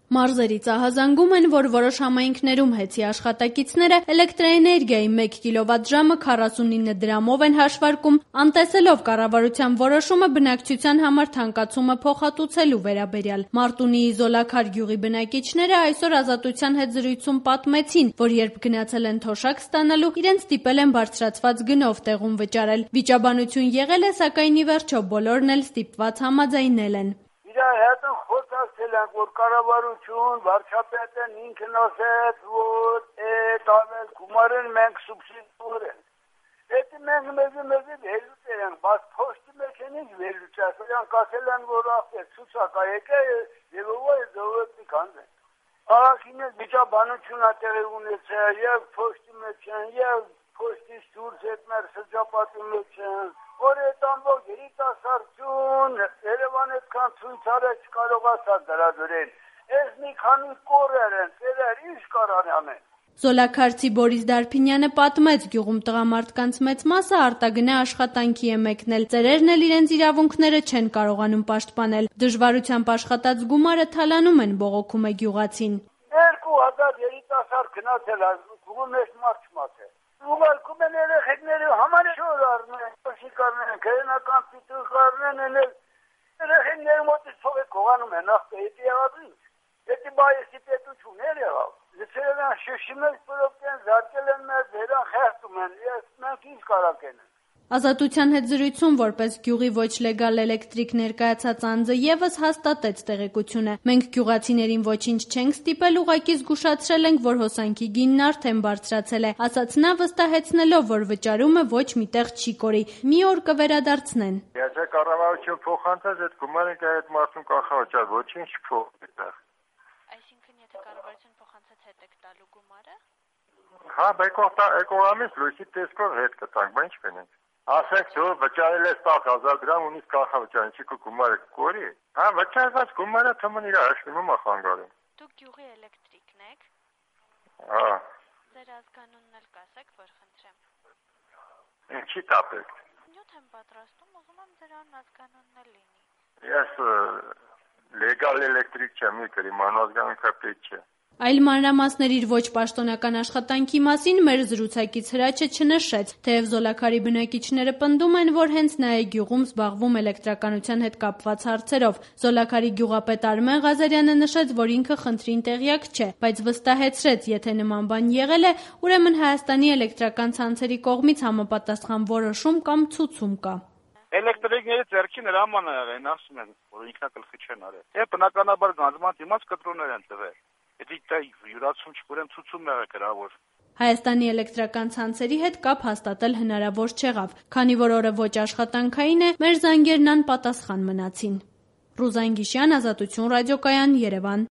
Մարզերից ահազանգում են, որ որոշ համայնքներում հեծի աշխատակիցները էլեկտրաէներգիայի 1 կՎտ-ժամը 49 դրամով են հաշվարկում, անտեսելով կառավարության որոշումը բնակչության համար թանկացումը փոխհատուցելու վերաբերյալ։ Մարտունիի Զոլաքար գյուղի բնակիչները այսօր Ազատության հետ զրույցում պատմեցին, որ երբ գնացել են թոշակ ստանալու, իրենց ստիպել են բարձրացված գնով տեղում վճարել։ Վիճաբանություն եղել է, սակայն ի վերջո բոլորն էլ ստիպված համաձայնել են։ Որ կառավարություն, վարչապետն ինքն ասեց, որ տանել գումարեն մենք սուբսիդիա են։ Եթե մենք մեզ վերլուծել ենք, բայց փոստի մեջ են վերլուծել, նրանք ասել են, որ ապե ցուցակա եկե եւ ով զովետի կանեն։ Ահագին վիճաբանություն ա տեղի ունեցել եւ փոստի մեջ են եւ փոստի դուրս հետ մեր շրջապատի մեջ են։ Որ այդ ամբողջ երիտասարդություն Երևանը այդքան ցույցար է չկարողացա դրադրել։ Այս մի քանի կորեր են, ծերեր ինչ կարան անեն։ Զոլաքարցի Բորիս Դարփինյանը պատմեց, գյուղում տղամարդկանց մեծ մասը արտագնա աշխատանքի է մեկնել։ Ծերերն էլ իրենց իրավունքները չեն կարողանում պաշտպանել։ Դժվարությամբ աշխատած գումարը թալանում են, բողոքում է գյուղացին։ 2000 երիտասարդ գնացել է, գյուղում մեծ մարդ չմացել։ Ուղարկում են երեխեքների համար շոր առնեն, շիկարնեն, քերենական պիտուղարնեն, երեխեքների մոտից փողը կողանում են, նախ պետք է եղավ ինչ։ Եթե բայեսի պետություններ եղավ, լսել են շշիմել պրոպտեն, զարկել են մեր դերան խեղտում են, մենք ինչ կարակ են։ Ազատության հետ զրույցում որպես գյուղի ոչ լեգալ էլեկտրիկ ներկայացած անձը եւս հաստատեց տեղեկությունը։ Մենք գյուղացիներին ոչինչ չենք ստիպել, ուղղակի զգուշացրել ենք, որ հոսանքի գինն արդեն բարձրացել է, ասաց նա վստահեցնելով, որ վճարումը ոչ միտեղ չի կորի։ Մի օր կվերադարձնեն։ Եթե կառավարություն փոխանցած այդ գումարը այդ մարդուն կանխավճար ոչինչ չփոխվի այդտեղ։ Այսինքն եթե կառավարություն փոխանցած հետ եք տալու գումարը։ Հա, էկողամից լույսի տեսքով հետ կտանք, բան չկնենք։ Ասենք դու վճարել ես 10000 դրամ ունիս կանխավճար, ինչի՞ գումարը կորի։ Հա, վճարված գումարը թվում իր հաշվինում է խանգարում։ Դուք գյուղի էլեկտրիկն եք։ Հա։ Ձեր ազգանունն էլ կասեք, որ խնդրեմ։ Ինչի՞ տապեք։ Նյութ եմ պատրաստում, ուզում եմ ձեր ազգանունն էլ լինի։ Ես լեգալ էլեկտրիկ չեմ, իմ անազգանունքը պետք չէ։ Այլ մանրամասներ իր ոչ պաշտոնական աշխատանքի մասին մեր զրուցակից Հրաչը չնշեց, թեև Զոլաքարի բնակիչները պնդում են, որ հենց նա է գյուղում զբաղվում էլեկտրականության հետ կապված հարցերով։ Զոլաքարի գյուղապետ Արմեն Ղազարյանը նշեց, որ ինքը խնդրին տեղյակ չէ, բայց վստահեցրեց, եթե նման բան եղել է, ուրեմն Հայաստանի էլեկտրական ցանցերի կողմից համապատասխան որոշում կամ ցուցում կա։ Էլեկտրիկների ձեռքին հրաման է եղել, ասում են, որ ինքնակլխի չեն արել։ Եվ բնականաբար գանձման դիմաց կտրոններ են տվել։ Դա յուրացում չկուրեմ ցուցում եղել գրավոր։ Հայաստանի էլեկտրական ցանցերի հետ կապ հաստատել հնարավոր չեղավ, քանի որ օրը ոչ աշխատանքային է, մեր զանգերն անպատասխան մնացին։ Ռուզան Գիշյան, Ազատություն ռադիոկայան, Երևան։